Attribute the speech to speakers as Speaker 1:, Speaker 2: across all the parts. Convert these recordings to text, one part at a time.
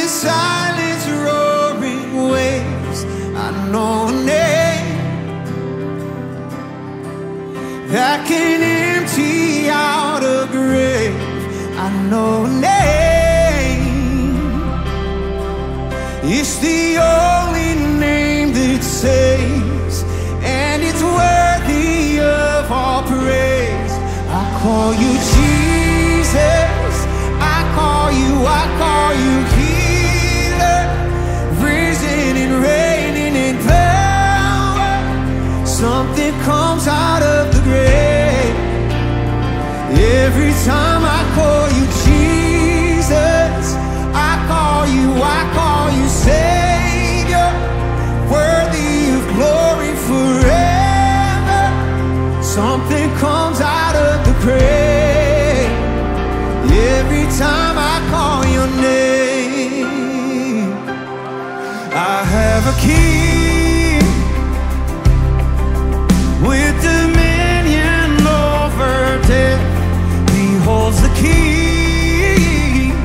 Speaker 1: the silence, roaring waves, I know a name that can empty out a grave. I know a name. It's the only name that saves, and it's worthy of all praise. I call you Jesus. I call you healer, risen and reigning in power. Something comes out of the grave every time I call you Jesus. I call you Savior, worthy of glory forever. Something comes out of the grave every time I call your name. I have a King with dominion over death. He holds the keys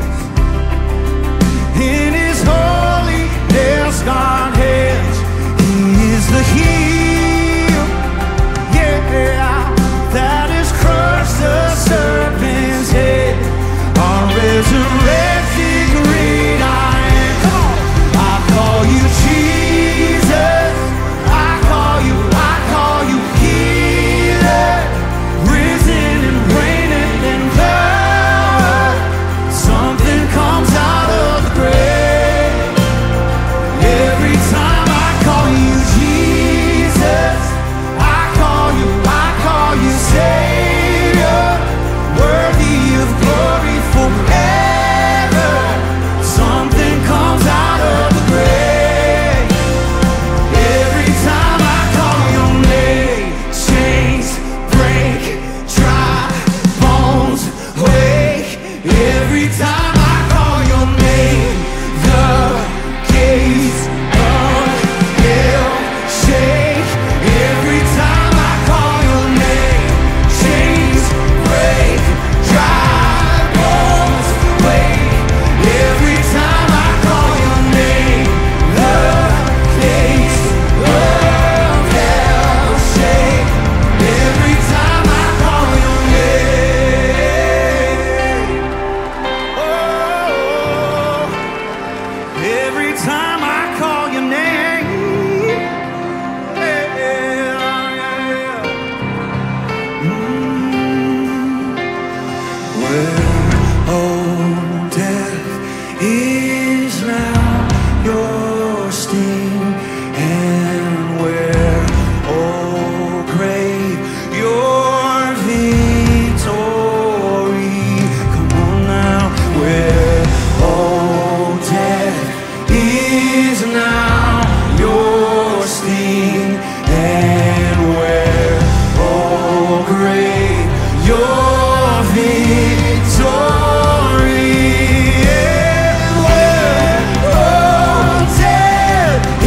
Speaker 1: in his holy nail-scarred hands. He is the heel, yeah, that has crushed the serpent's head. Our resurrected great I am. Come on. I call you Jesus. I call you healer, risen and reigning in power. Something comes out of the grave every time I call you Jesus. I call you Savior, worthy of glory forever. Something comes out of the grave every time I call your name. Chains break, dry bones wake. Every time I call your name, the gates of hell shake. Every time I call your name, chains break, dry bones wake. Every time I call your name, the gates of hell shake. Every time I call your name, oh, every time I call your name, yeah, yeah. Where, oh, death is now your sting, and where, oh, grave, your victory. Come on now. Where, oh, death is now your sting, and where, oh, grave, your victory. Yeah, where, oh, death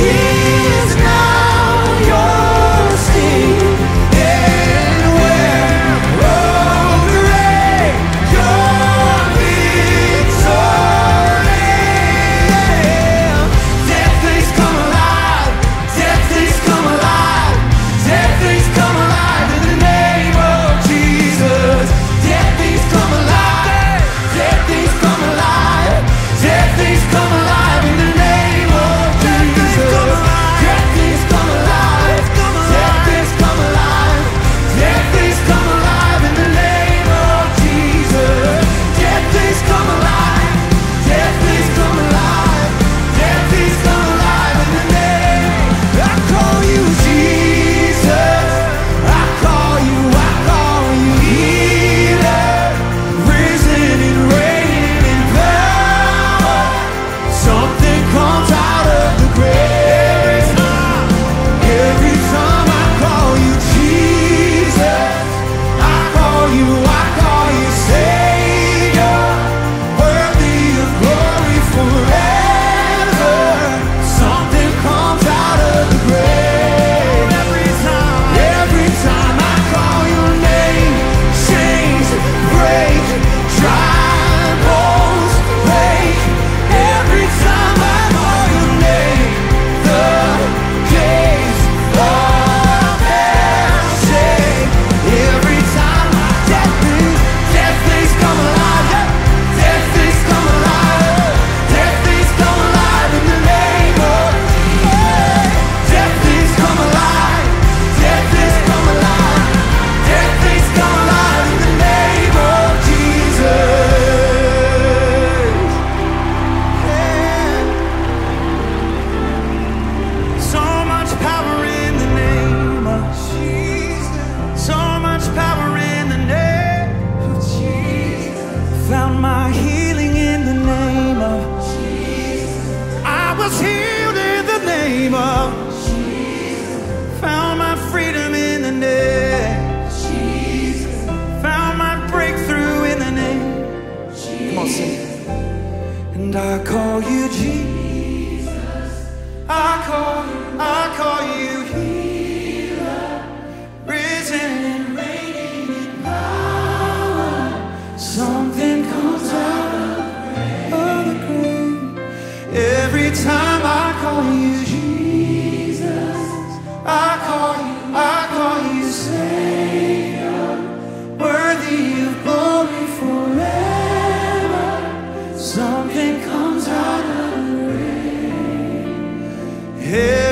Speaker 1: name of Jesus. Found my freedom in the name Jesus. Found my breakthrough in the name Jesus. Come on, sing it. And I call you Jesus. I call you healer, risen and reigning in power. Something comes out of the grave every time I call you Jesus. I call you Savior, worthy of glory forever. Something comes out of the grave.